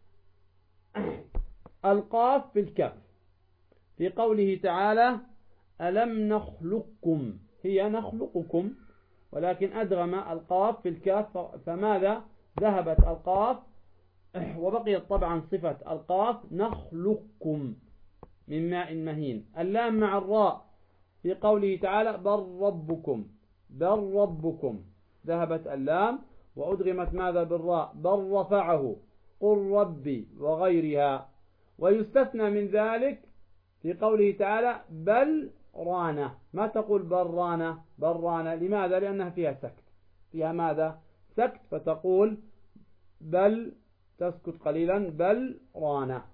القاف في الكاف في قوله تعالى ألم نخلقكم، هي نخلقكم، ولكن أدغم القاف في الكاف، فماذا ذهبت القاف وبقيت طبعا صفة القاف نخلقكم من ماء مهين. اللام مع الراء في قوله تعالى بل ربكم، بل ربكم، ذهبت اللام وأدغمت ماذا بالراء بل رفعه، قل ربي، وغيرها. ويستثنى من ذلك في قوله تعالى بل رانة، ما تقول بل رانة، بل رانة، لماذا؟ لأنها فيها سكت، فيها ماذا سكت، فتقول بل، تسكت قليلا، بل رانة.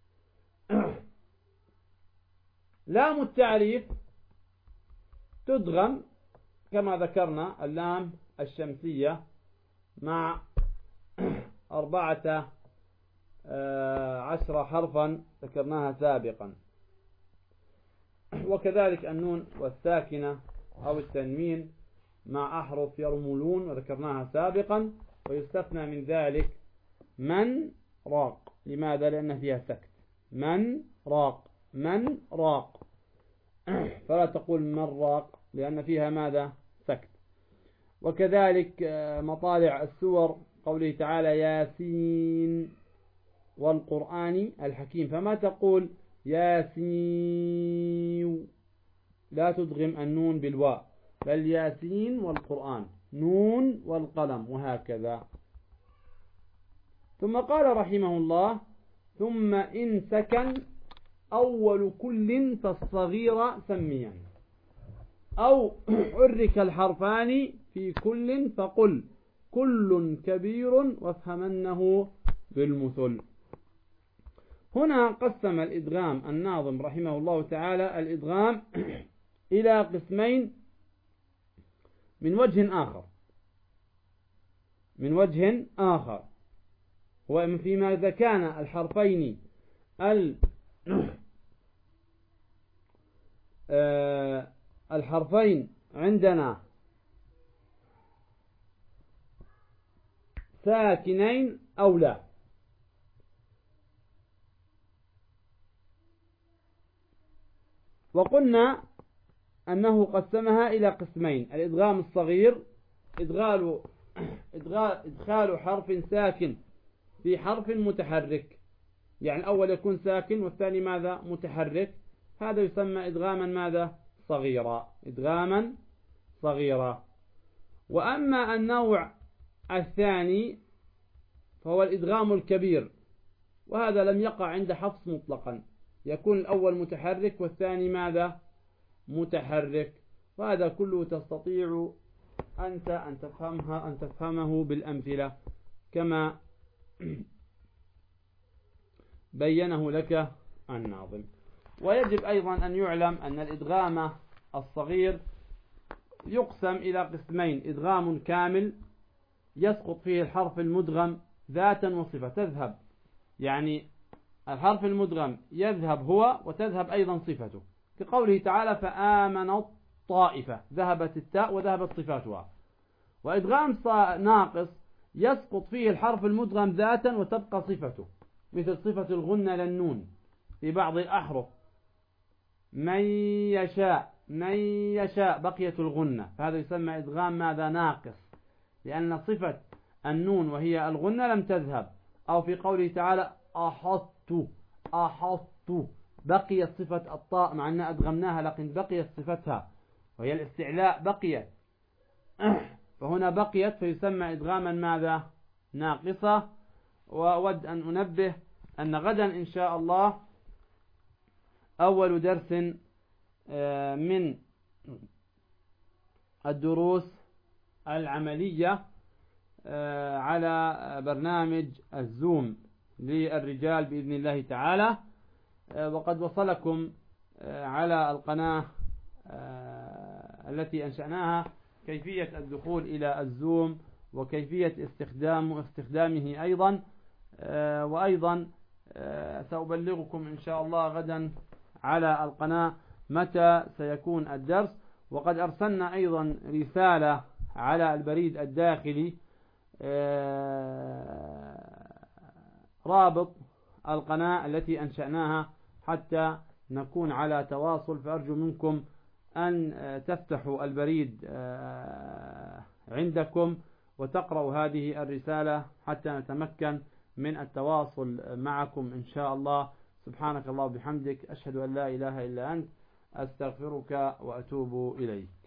لام التعريف تدغم كما ذكرنا اللام الشمسية مع أربعة عشر حرفا ذكرناها سابقا، وكذلك النون والساكنة أو التنوين مع أحرف يرملون وذكرناها سابقا. ويستثنى من ذلك من راق، لماذا؟ لأن فيها سكت، من راق، من راق، فلا تقول من راق لأن فيها ماذا سكت. وكذلك مطالع السور قوله تعالى ياسين والقرآن الحكيم، فما تقول ياسين، لا تدغم النون بالواء، بل ياسين والقرآن، نون والقلم، وهكذا. ثم قال رحمه الله ثم إن سكن أول كل فالصغير سميا، أو حرك الحرفان في كل فقل كل كبير وافهمنه بالمثل. هنا قسم الإدغام الناظم رحمه الله تعالى الإدغام إلى قسمين من وجه آخر، من وجه آخر هو فيما إذا كان الحرفين الحرفين عندنا ساكنين أو لا. وقلنا أنه قسمها إلى قسمين: الإدغام الصغير، إدغال إدخال حرف ساكن في حرف متحرك، يعني الأول يكون ساكن والثاني ماذا متحرك، هذا يسمى إدغاما ماذا؟ صغيرا، إدغاما صغيرا. وأما النوع الثاني فهو الإدغام الكبير، وهذا لم يقع عند حفص مطلقا، يكون الأول متحرك والثاني ماذا؟ متحرك. وهذا كله تستطيع أنت أن تفهمها أن تفهمه بالأمثلة كما بينه لك الناظم. ويجب أيضا أن يعلم أن الإدغام الصغير يقسم إلى قسمين: إدغام كامل يسقط فيه الحرف المدغم ذاتا وصفة، تذهب يعني الحرف المدغم يذهب هو وتذهب أيضا صفته، كقوله تعالى فآمنت طائفة، ذهبت التاء وذهبت صفاتها. وإدغام ناقص يسقط فيه الحرف المدغم ذاتا وتبقى صفته، مثل صفة الغنة للنون في بعض الأحرف: من يشاء، من يشاء، بقيت الغنة، فهذا يسمى إدغام ماذا؟ ناقص، لأن صفة النون وهي الغنة لم تذهب. أو في قوله تعالى أحطت، أحطت، بقيت صفة الطاء مع أننا أدغمناها لكن بقيت صفتها وهي الاستعلاء بقيت، فهنا بقيت فيسمى إدغاما ماذا؟ ناقصة. وأود أن أنبه أن غدا إن شاء الله أول درس من الدروس العملية على برنامج الزوم للرجال بإذن الله تعالى، وقد وصلكم على القناة التي أنشأناها كيفية الدخول إلى الزوم وكيفية استخدام استخدامه أيضا. وأيضا سأبلغكم إن شاء الله غدا على القناة متى سيكون الدرس. وقد أرسلنا أيضا رسالة على البريد الداخلي رابط القناة التي أنشأناها حتى نكون على تواصل، فأرجو منكم أن تفتحوا البريد عندكم وتقرأوا هذه الرسالة حتى نتمكن من التواصل معكم إن شاء الله. سبحانك الله وبحمدك، أشهد أن لا إله إلا أنت، أستغفرك وأتوب إليك.